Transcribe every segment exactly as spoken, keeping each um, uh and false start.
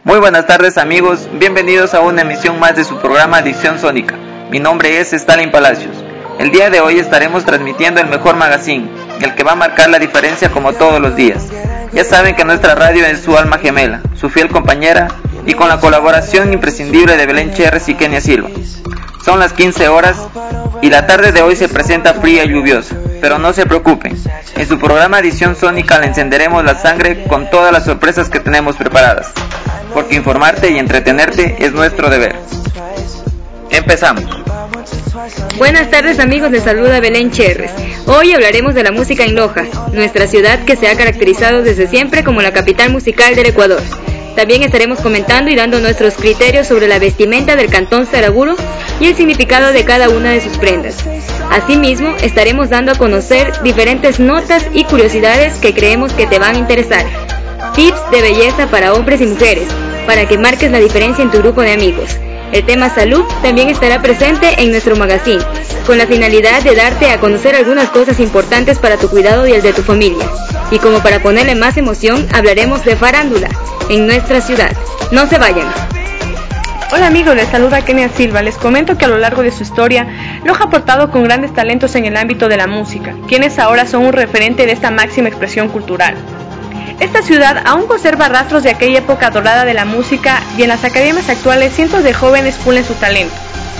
Muy buenas tardes amigos, bienvenidos a una emisión más de su programa Adicción Sónica. Mi nombre es Stalin Palacios. El día de hoy estaremos transmitiendo el mejor magazine, el que va a marcar la diferencia como todos los días. Ya saben que nuestra radio es su alma gemela, su fiel compañera y con la colaboración imprescindible de Belén Cherres y Kenia Silva. Son las quince horas y la tarde de hoy se presenta fría y lluviosa, pero no se preocupen, en su programa Adicción Sónica le encenderemos la sangre con todas las sorpresas que tenemos preparadas, porque informarte y entretenerte es nuestro deber. Empezamos. Buenas tardes amigos, les saluda Belén Cherres. Hoy hablaremos de la música en Loja, nuestra ciudad que se ha caracterizado desde siempre como la capital musical del Ecuador. También estaremos comentando y dando nuestros criterios sobre la vestimenta del cantón Saraguro y el significado de cada una de sus prendas. Asimismo, estaremos dando a conocer diferentes notas y curiosidades que creemos que te van a interesar. Tips de belleza para hombres y mujeres, para que marques la diferencia en tu grupo de amigos. El tema salud también estará presente en nuestro magazine, con la finalidad de darte a conocer algunas cosas importantes para tu cuidado y el de tu familia. Y como para ponerle más emoción, hablaremos de farándula en nuestra ciudad. No se vayan. Hola amigos, les saluda Kenia Silva. Les comento que a lo largo de su historia, Loja ha aportado con grandes talentos en el ámbito de la música, quienes ahora son un referente de esta máxima expresión cultural. Esta ciudad aún conserva rastros de aquella época dorada de la música y en las academias actuales cientos de jóvenes pulen su talento.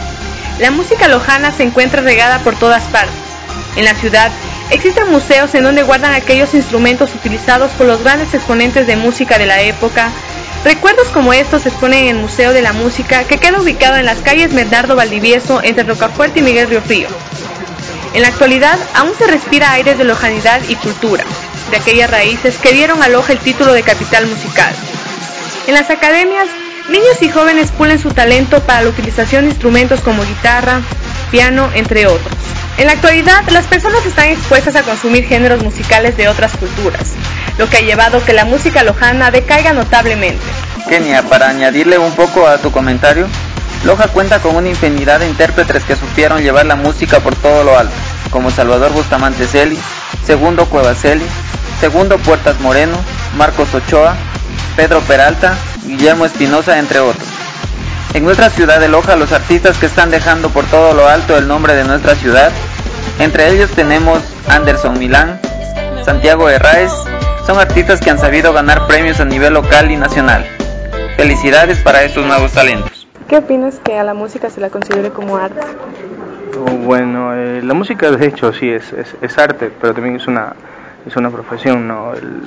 La música lojana se encuentra regada por todas partes. En la ciudad existen museos en donde guardan aquellos instrumentos utilizados por los grandes exponentes de música de la época. Recuerdos como estos se exponen en el Museo de la Música, que queda ubicado en las calles Bernardo Valdivieso entre Rocafuerte y Miguel Río Frío. En la actualidad aún se respira aires de lojanidad y cultura, de aquellas raíces que dieron a Loja el título de capital musical. En las academias, niños y jóvenes pulen su talento para la utilización de instrumentos como guitarra, piano, entre otros. En la actualidad, las personas están expuestas a consumir géneros musicales de otras culturas, lo que ha llevado a que la música lojana decaiga notablemente. Kenia, para añadirle un poco a tu comentario, Loja cuenta con una infinidad de intérpretes que supieron llevar la música por todo lo alto, como Salvador Bustamante Celi, Segundo Cuevas Celi, Segundo Puertas Moreno, Marcos Ochoa, Pedro Peralta, Guillermo Espinosa, entre otros. En nuestra ciudad de Loja, los artistas que están dejando por todo lo alto el nombre de nuestra ciudad, entre ellos tenemos Anderson Milán, Santiago Herráez, son artistas que han sabido ganar premios a nivel local y nacional. Felicidades para estos nuevos talentos. ¿Qué opinas que a la música se la considere como arte? Bueno, eh, la música de hecho sí es, es, es arte, pero también es una es una profesión, ¿no? El,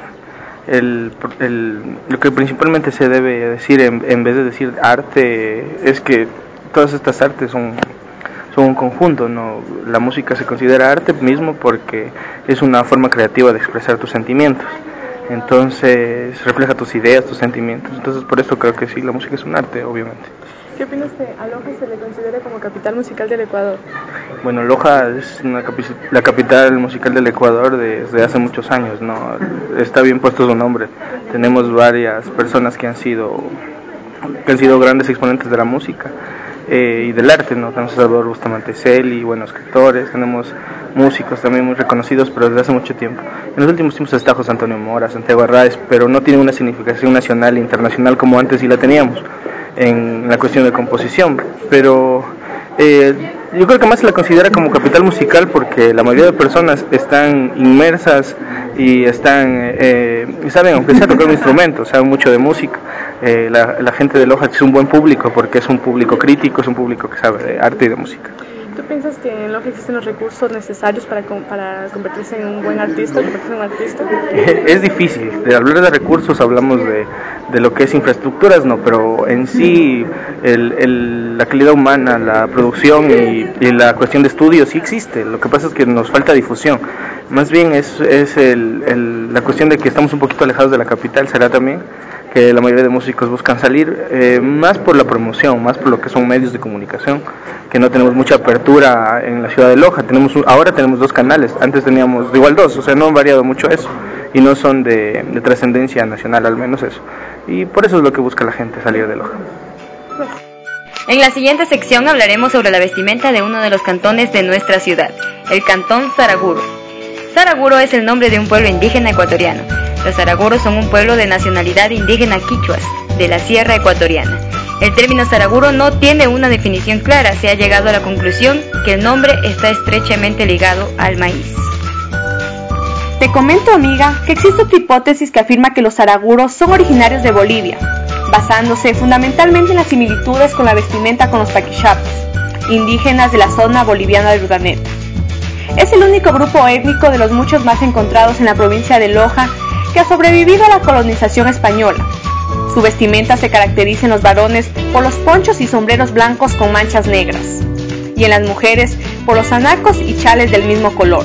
el, el, lo que principalmente se debe decir en, en vez de decir arte es que todas estas artes son, son un conjunto, ¿no? La música se considera arte mismo porque es una forma creativa de expresar tus sentimientos. Entonces refleja tus ideas, tus sentimientos. Entonces por eso creo que sí, la música es un arte, obviamente. ¿Qué opinas que a Loja se le considere como capital musical del Ecuador? Bueno, Loja es una capi- la capital musical del Ecuador desde hace muchos años, ¿no? Está bien puesto su nombre. Tenemos varias personas que han sido que han sido grandes exponentes de la música eh, y del arte, ¿no? Tenemos a Salvador Bustamante Celi, buenos escritores, tenemos músicos también muy reconocidos, pero desde hace mucho tiempo. En los últimos tiempos está José Antonio Mora, Santiago Herráez, pero no tiene una significación nacional e internacional como antes sí la teníamos en la cuestión de composición, pero eh, yo creo que más se la considera como capital musical porque la mayoría de personas están inmersas y están eh, y saben, aunque sea tocar un instrumento, saben mucho de música. Eh, la, la gente de Loja es un buen público porque es un público crítico, es un público que sabe de arte y de música. ¿Tú piensas que en Loja existen los recursos necesarios para, para convertirse en un buen artista, convertirse en un artista? Es difícil, de hablar de recursos hablamos de, de lo que es infraestructuras, no, pero en sí el, el, la calidad humana, la producción y, y la cuestión de estudios sí existe, lo que pasa es que nos falta difusión. Más bien es, es el, el, la cuestión de que estamos un poquito alejados de la capital, será también que la mayoría de músicos buscan salir eh, más por la promoción, más por lo que son medios de comunicación, que no tenemos mucha apertura en la ciudad de Loja. Tenemos ahora tenemos dos canales, antes teníamos igual dos, o sea, no han variado mucho eso y no son de, de trascendencia nacional, al menos eso, y por eso es lo que busca la gente, salir de Loja. En la siguiente sección hablaremos sobre la vestimenta de uno de los cantones de nuestra ciudad, el cantón Saraguro. Saraguro es el nombre de un pueblo indígena ecuatoriano. Los Saraguros son un pueblo de nacionalidad indígena quichuas, de la sierra ecuatoriana. El término Saraguro no tiene una definición clara, se ha llegado a la conclusión que el nombre está estrechamente ligado al maíz. Te comento, amiga, que existe otra hipótesis que afirma que los Saraguros son originarios de Bolivia, basándose fundamentalmente en las similitudes con la vestimenta con los paquishapos, indígenas de la zona boliviana de Urdaneta. Es el único grupo étnico de los muchos más encontrados en la provincia de Loja que ha sobrevivido a la colonización española. Su vestimenta se caracteriza en los varones por los ponchos y sombreros blancos con manchas negras, y en las mujeres por los anacos y chales del mismo color.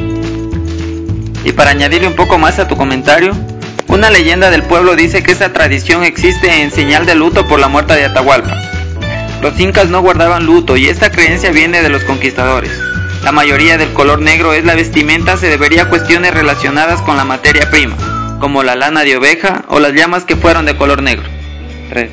Y para añadirle un poco más a tu comentario, una leyenda del pueblo dice que esa tradición existe en señal de luto por la muerte de Atahualpa. Los incas no guardaban luto y esta creencia viene de los conquistadores. La mayoría del color negro es la vestimenta se debería a cuestiones relacionadas con la materia prima, como la lana de oveja o las llamas que fueron de color negro. tres.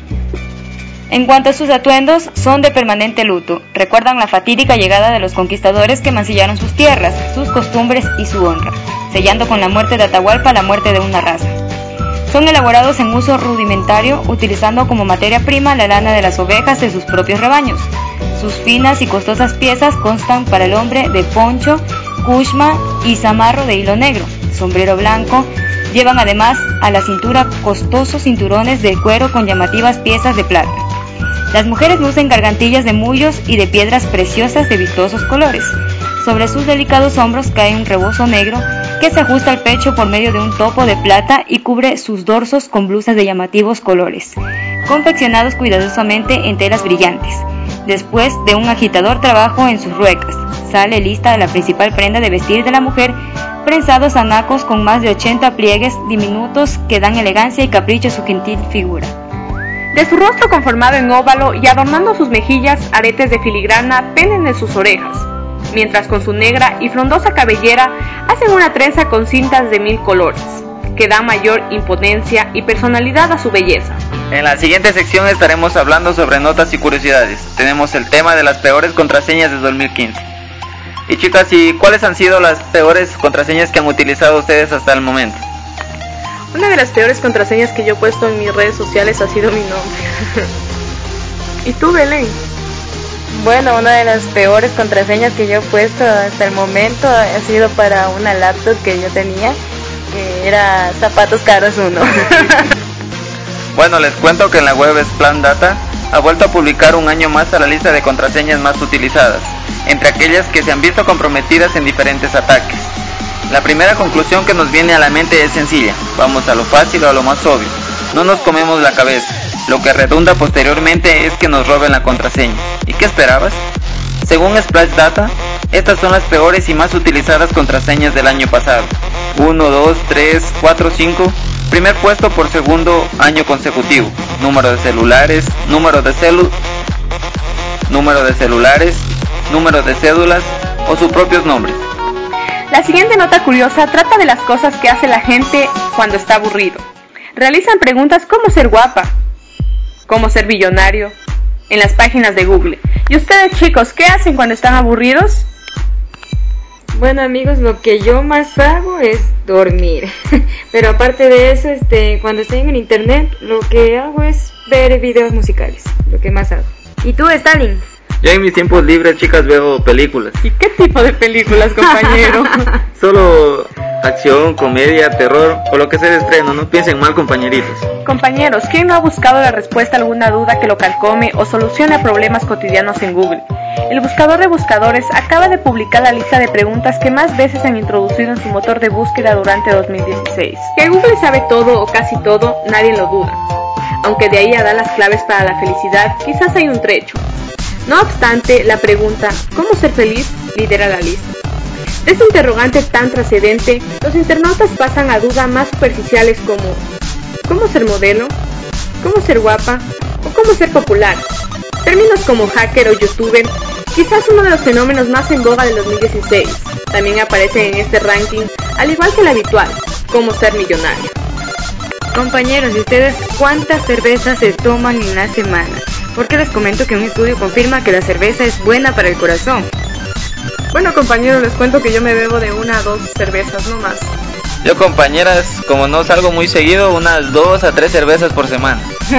En cuanto a sus atuendos, son de permanente luto. Recuerdan la fatídica llegada de los conquistadores que mancillaron sus tierras, sus costumbres y su honra, sellando con la muerte de Atahualpa la muerte de una raza. Son elaborados en uso rudimentario, utilizando como materia prima la lana de las ovejas de sus propios rebaños. Sus finas y costosas piezas constan para el hombre de poncho, cushma y zamarro de hilo negro, sombrero blanco. Llevan además a la cintura costosos cinturones de cuero con llamativas piezas de plata. Las mujeres lucen gargantillas de mullos y de piedras preciosas de vistosos colores. Sobre sus delicados hombros cae un rebozo negro que se ajusta al pecho por medio de un topo de plata y cubre sus dorsos con blusas de llamativos colores, confeccionados cuidadosamente en telas brillantes. Después de un agitador trabajo en sus ruecas, sale lista la principal prenda de vestir de la mujer, prensados anacos con más de ochenta pliegues diminutos que dan elegancia y capricho a su gentil figura. De su rostro conformado en óvalo y adornando sus mejillas, aretes de filigrana penden en sus orejas, mientras con su negra y frondosa cabellera hacen una trenza con cintas de mil colores, que da mayor imponencia y personalidad a su belleza. En la siguiente sección estaremos hablando sobre notas y curiosidades. Tenemos el tema de las peores contraseñas de dos mil quince. Y chicas, ¿y cuáles han sido las peores contraseñas que han utilizado ustedes hasta el momento? Una de las peores contraseñas que yo he puesto en mis redes sociales ha sido mi nombre. ¿Y tú, Belén? Bueno, una de las peores contraseñas que yo he puesto hasta el momento ha sido para una laptop que yo tenía, que era zapatos caros uno. Bueno, les cuento que en la web Splan Data ha vuelto a publicar un año más a la lista de contraseñas más utilizadas, entre aquellas que se han visto comprometidas en diferentes ataques. La primera conclusión que nos viene a la mente es sencilla: vamos a lo fácil o a lo más obvio. No nos comemos la cabeza. Lo que redunda posteriormente es que nos roben la contraseña. ¿Y qué esperabas? Según Splash Data, estas son las peores y más utilizadas contraseñas del año pasado. uno, dos, tres, cuatro, cinco. Primer puesto por segundo año consecutivo. Número de celulares, número de celu, número de celulares, número de cédulas o sus propios nombres. La siguiente nota curiosa trata de las cosas que hace la gente cuando está aburrido. Realizan preguntas como ser guapa, cómo ser billonario, en las páginas de Google. ¿Y ustedes, chicos, qué hacen cuando están aburridos? Bueno, amigos, lo que yo más hago es dormir. Pero aparte de eso, este, cuando estoy en el internet, lo que hago es ver videos musicales, lo que más hago. ¿Y tú, Stalin? Yo en mis tiempos libres, chicas, veo películas. ¿Y qué tipo de películas, compañero? Solo acción, comedia, terror o lo que sea de estreno, no piensen mal, compañeritos. Compañeros, ¿quién no ha buscado la respuesta a alguna duda que lo calcome o solucione problemas cotidianos en Google? El buscador de buscadores acaba de publicar la lista de preguntas que más veces han introducido en su motor de búsqueda durante dos mil dieciséis. Que Google sabe todo o casi todo, nadie lo duda. Aunque de ahí a dar las claves para la felicidad, quizás hay un trecho. No obstante, la pregunta ¿cómo ser feliz? Lidera la lista. De este interrogante tan trascendente, los internautas pasan a dudas más superficiales como ¿cómo ser modelo? ¿Cómo ser guapa? ¿O cómo ser popular? Términos como hacker o youtuber, quizás uno de los fenómenos más en boga del dos mil dieciséis, también aparecen en este ranking, al igual que el habitual, ¿cómo ser millonario? Compañeros, ¿y ustedes cuántas cervezas se toman en la semana? Porque les comento que un estudio confirma que la cerveza es buena para el corazón. Bueno, compañeros, les cuento que yo me bebo de una a dos cervezas, no más. Yo, compañeras, como no salgo muy seguido, unas dos a tres cervezas por semana.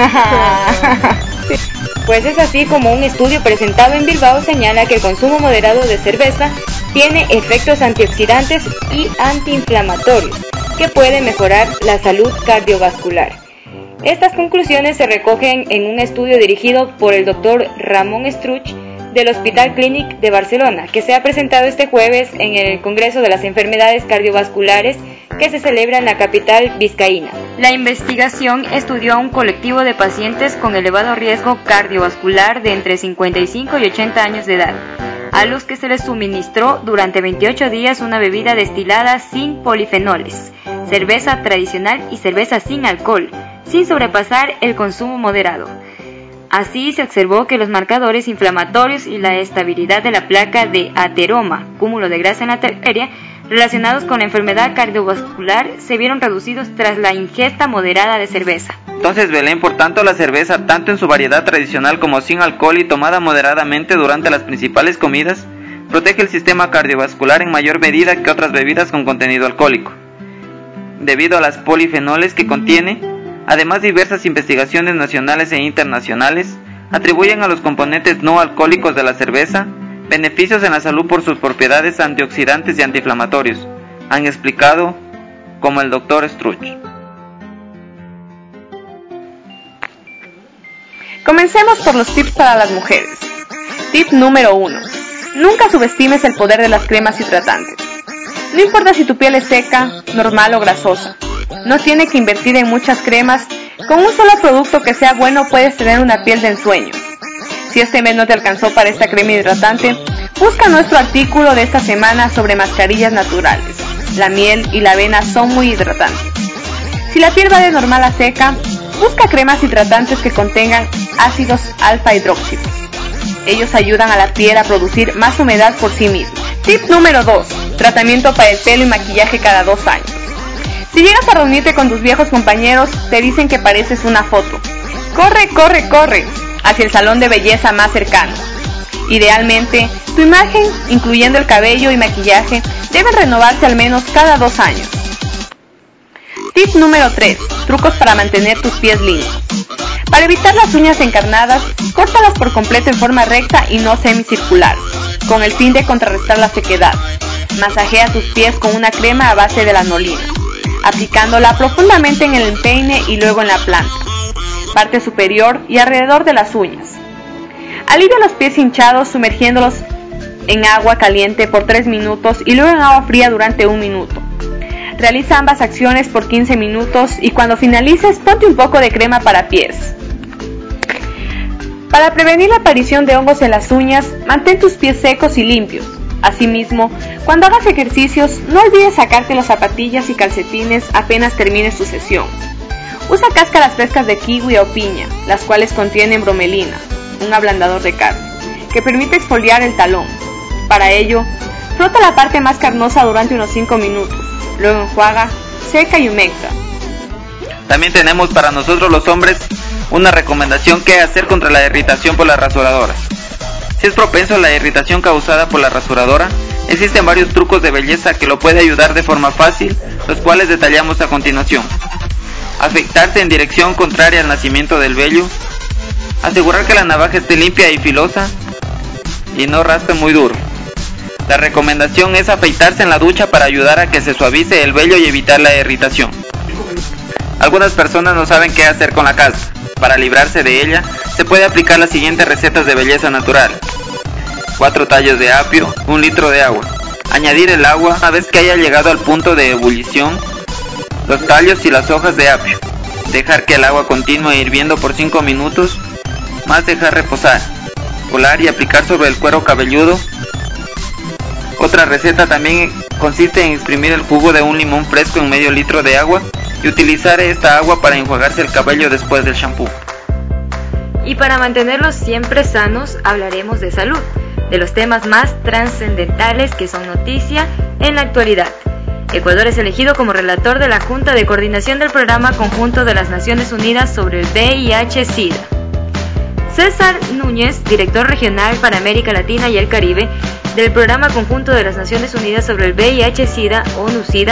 Pues es así como un estudio presentado en Bilbao señala que el consumo moderado de cerveza tiene efectos antioxidantes y antiinflamatorios que pueden mejorar la salud cardiovascular. Estas conclusiones se recogen en un estudio dirigido por el doctor Ramón Estruch del Hospital Clínic de Barcelona, que se ha presentado este jueves en el Congreso de las Enfermedades Cardiovasculares que se celebra en la capital vizcaína. La investigación estudió a un colectivo de pacientes con elevado riesgo cardiovascular de entre cincuenta y cinco y ochenta años de edad, a los que se les suministró durante veintiocho días una bebida destilada sin polifenoles, cerveza tradicional y cerveza sin alcohol, sin sobrepasar el consumo moderado. Así se observó que los marcadores inflamatorios y la estabilidad de la placa de ateroma, cúmulo de grasa en la arteria, relacionados con la enfermedad cardiovascular se vieron reducidos tras la ingesta moderada de cerveza. Entonces, Belén, por tanto, la cerveza, tanto en su variedad tradicional como sin alcohol y tomada moderadamente durante las principales comidas, protege el sistema cardiovascular en mayor medida que otras bebidas con contenido alcohólico. Debido a las polifenoles que contiene, además diversas investigaciones nacionales e internacionales atribuyen a los componentes no alcohólicos de la cerveza beneficios en la salud por sus propiedades antioxidantes y antiinflamatorios, han explicado como el doctor Struch. Comencemos por los tips para las mujeres. Tip número uno. Nunca subestimes el poder de las cremas hidratantes. No importa si tu piel es seca, normal o grasosa. No tienes que invertir en muchas cremas. Con un solo producto que sea bueno puedes tener una piel de ensueño. Si este mes no te alcanzó para esta crema hidratante, busca nuestro artículo de esta semana sobre mascarillas naturales. La miel y la avena son muy hidratantes. Si la piel va de normal a seca, busca cremas hidratantes que contengan ácidos alfa hidróxidos. Ellos ayudan a la piel a producir más humedad por sí misma. Tip número dos. Tratamiento para el pelo y maquillaje cada dos años. Si llegas a reunirte con tus viejos compañeros, te dicen que pareces una foto. Corre, corre, corre hacia el salón de belleza más cercano. Idealmente, tu imagen, incluyendo el cabello y maquillaje, debe renovarse al menos cada dos años. Tip número tres. Trucos para mantener tus pies lindos. Para evitar las uñas encarnadas, córtalas por completo en forma recta y no semicircular, con el fin de contrarrestar la sequedad. Masajea tus pies con una crema a base de lanolina, aplicándola profundamente en el empeine y luego en la planta, parte superior y alrededor de las uñas. Alivia los pies hinchados sumergiéndolos en agua caliente por tres minutos y luego en agua fría durante un minuto. Realiza ambas acciones por quince minutos y cuando finalices ponte un poco de crema para pies. Para prevenir la aparición de hongos en las uñas, mantén tus pies secos y limpios. Asimismo, cuando hagas ejercicios, no olvides sacarte las zapatillas y calcetines apenas termines tu sesión. Usa cáscaras frescas de kiwi o piña, las cuales contienen bromelina, un ablandador de carne, que permite exfoliar el talón. Para ello, frota la parte más carnosa durante unos cinco minutos, luego enjuaga, seca y humecta. También tenemos para nosotros los hombres una recomendación: qué hacer contra la irritación por las rasuradoras. Si es propenso a la irritación causada por la rasuradora, existen varios trucos de belleza que lo puede ayudar de forma fácil, los cuales detallamos a continuación. Afeitarse en dirección contraria al nacimiento del vello, asegurar que la navaja esté limpia y filosa y no raspe muy duro. La recomendación es afeitarse en la ducha para ayudar a que se suavice el vello y evitar la irritación. Algunas personas no saben qué hacer con la calza. Para librarse de ella, se puede aplicar las siguientes recetas de belleza natural. cuatro tallos de apio, un litro de agua. Añadir el agua una vez que haya llegado al punto de ebullición, los tallos y las hojas de apio. Dejar que el agua continúe hirviendo por cinco minutos, más dejar reposar. Colar y aplicar sobre el cuero cabelludo. Otra receta también consiste en exprimir el jugo de un limón fresco en medio litro de agua y utilizar esta agua para enjuagarse el cabello después del shampoo. Y para mantenerlos siempre sanos, hablaremos de salud, de los temas más trascendentales que son noticia en la actualidad. Ecuador es elegido como relator de la Junta de Coordinación del Programa Conjunto de las Naciones Unidas sobre el V I H SIDA. César Núñez, director regional para América Latina y el Caribe del Programa Conjunto de las Naciones Unidas sobre el V I H SIDA, ONU-SIDA,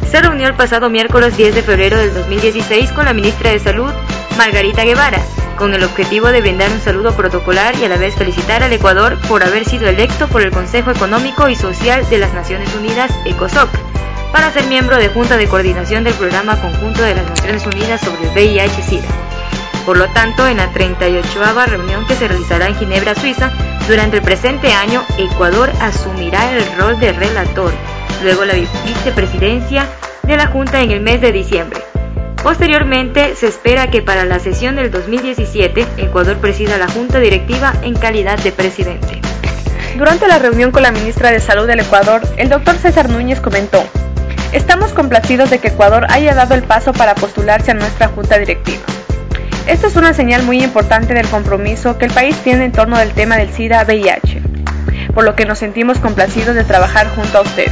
se reunió el pasado miércoles diez de febrero del dos mil dieciséis con la ministra de Salud, Margarita Guevara, con el objetivo de brindar un saludo protocolar y a la vez felicitar al Ecuador por haber sido electo por el Consejo Económico y Social de las Naciones Unidas, ECOSOC, para ser miembro de Junta de Coordinación del Programa Conjunto de las Naciones Unidas sobre el V I H SIDA. Por lo tanto, en la treinta y ochava reunión que se realizará en Ginebra, Suiza, durante el presente año, Ecuador asumirá el rol de relator, luego la vicepresidencia de la Junta en el mes de diciembre. Posteriormente, se espera que para la sesión del dos mil diecisiete, Ecuador presida la Junta Directiva en calidad de presidente. Durante la reunión con la ministra de Salud del Ecuador, el doctor César Núñez comentó: estamos complacidos de que Ecuador haya dado el paso para postularse a nuestra Junta Directiva. Esto es una señal muy importante del compromiso que el país tiene en torno del tema del SIDA-V I H, por lo que nos sentimos complacidos de trabajar junto a ustedes.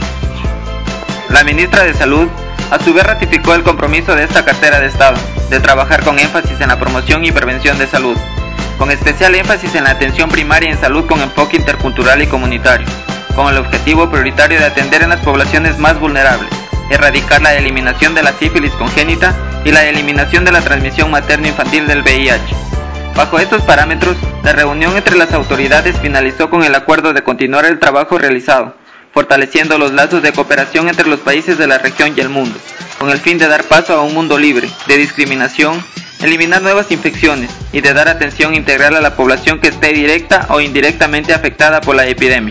La ministra de Salud a su vez ratificó el compromiso de esta cartera de Estado, de trabajar con énfasis en la promoción y prevención de salud, con especial énfasis en la atención primaria en salud con enfoque intercultural y comunitario, con el objetivo prioritario de atender en las poblaciones más vulnerables, erradicar la eliminación de la sífilis congénita y la eliminación de la transmisión materno-infantil del V I H. Bajo estos parámetros, la reunión entre las autoridades finalizó con el acuerdo de continuar el trabajo realizado, fortaleciendo los lazos de cooperación entre los países de la región y el mundo, con el fin de dar paso a un mundo libre de discriminación, eliminar nuevas infecciones y de dar atención integral a la población que esté directa o indirectamente afectada por la epidemia.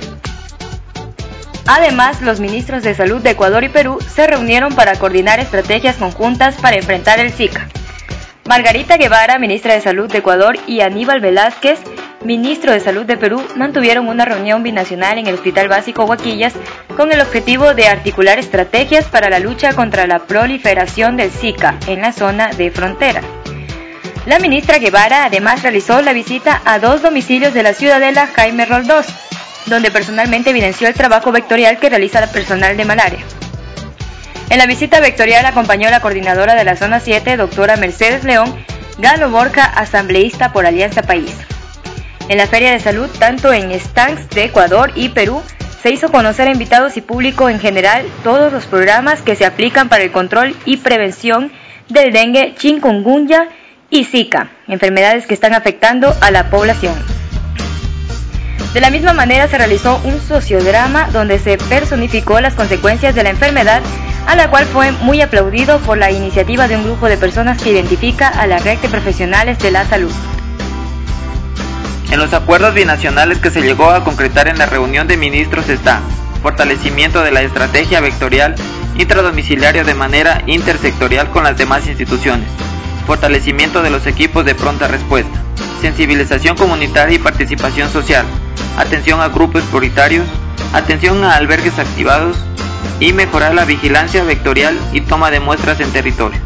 Además, los ministros de Salud de Ecuador y Perú se reunieron para coordinar estrategias conjuntas para enfrentar el Zika. Margarita Guevara, ministra de Salud de Ecuador, y Aníbal Velázquez, ministro de Salud de Perú, mantuvieron una reunión binacional en el Hospital Básico Huaquillas con el objetivo de articular estrategias para la lucha contra la proliferación del Zika en la zona de frontera. La ministra Guevara además realizó la visita a dos domicilios de la ciudadela Jaime Roldós, donde personalmente evidenció el trabajo vectorial que realiza el personal de malaria. En la visita vectorial acompañó la coordinadora de la Zona siete, doctora Mercedes León, Galo Borja, asambleísta por Alianza País. En la Feria de Salud, tanto en stands de Ecuador y Perú, se hizo conocer a invitados y público en general todos los programas que se aplican para el control y prevención del dengue, chikungunya y Zika, enfermedades que están afectando a la población. De la misma manera se realizó un sociodrama donde se personificó las consecuencias de la enfermedad, a la cual fue muy aplaudido por la iniciativa de un grupo de personas que identifica a la red de profesionales de la salud. En los acuerdos binacionales que se llegó a concretar en la reunión de ministros está fortalecimiento de la estrategia vectorial intradomiciliaria de manera intersectorial con las demás instituciones, fortalecimiento de los equipos de pronta respuesta, sensibilización comunitaria y participación social, atención a grupos prioritarios, atención a albergues activados y mejorar la vigilancia vectorial y toma de muestras en territorio.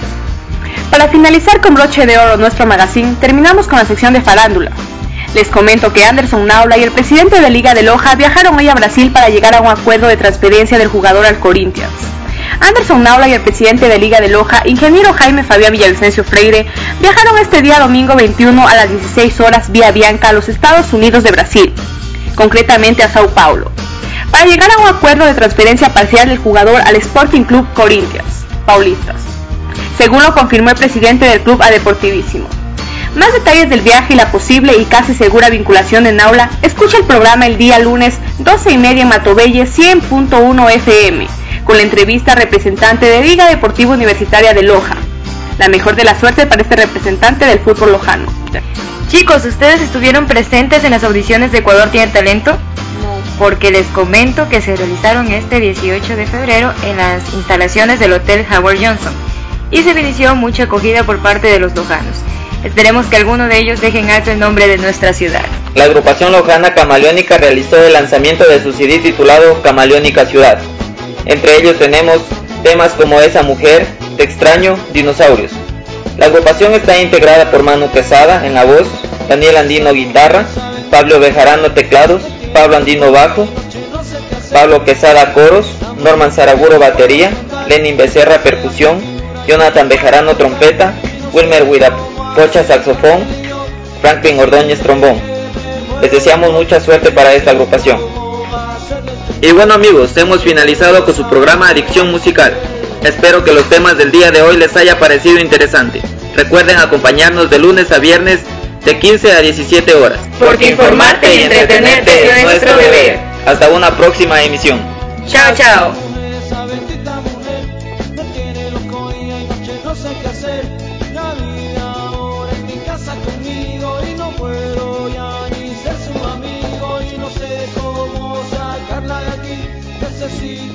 Para finalizar con broche de oro nuestro magazine, terminamos con la sección de farándula. Les comento que Anderson Naula y el presidente de Liga de Loja viajaron hoy a Brasil para llegar a un acuerdo de transferencia del jugador al Corinthians. Anderson Naula y el presidente de Liga de Loja, ingeniero Jaime Fabián Villavicencio Freire, viajaron este día domingo veintiuno a las dieciséis horas vía Bianca a los Estados Unidos de Brasil, concretamente a Sao Paulo, para llegar a un acuerdo de transferencia parcial del jugador al Sporting Club Corinthians, paulistas, según lo confirmó el presidente del club a Deportivísimo. Más detalles del viaje y la posible y casi segura vinculación de Naula, escucha el programa el día lunes doce y media en Matobelle cien punto uno F M, con la entrevista representante de Liga Deportiva Universitaria de Loja. La mejor de la suerte para este representante del fútbol lojano. Chicos, ¿ustedes estuvieron presentes en las audiciones de Ecuador Tiene Talento? No. Porque les comento que se realizaron este dieciocho de febrero en las instalaciones del Hotel Howard Johnson y se inició mucha acogida por parte de los lojanos. Esperemos que alguno de ellos deje en alto el nombre de nuestra ciudad. La agrupación lojana Camaleónica realizó el lanzamiento de su C D titulado Camaleónica Ciudad. Entre ellos tenemos temas como Esa Mujer, Te Extraño, Dinosaurios. La agrupación está integrada por Manu Quesada en la voz, Daniel Andino guitarra, Pablo Bejarano teclados, Pablo Andino bajo, Pablo Quesada coros, Norman Saraguro batería, Lenin Becerra percusión, Jonathan Bejarano trompeta, Wilmer Huirapocha saxofón, Franklin Ordóñez trombón. Les deseamos mucha suerte para esta agrupación. Y bueno amigos, hemos finalizado con su programa Adicción Musical. Espero que los temas del día de hoy les haya parecido interesante. Recuerden acompañarnos de lunes a viernes de quince a diecisiete horas. Porque informarte y entretenerte es nuestro deber. Hasta una próxima emisión. Chao, chao. Necesito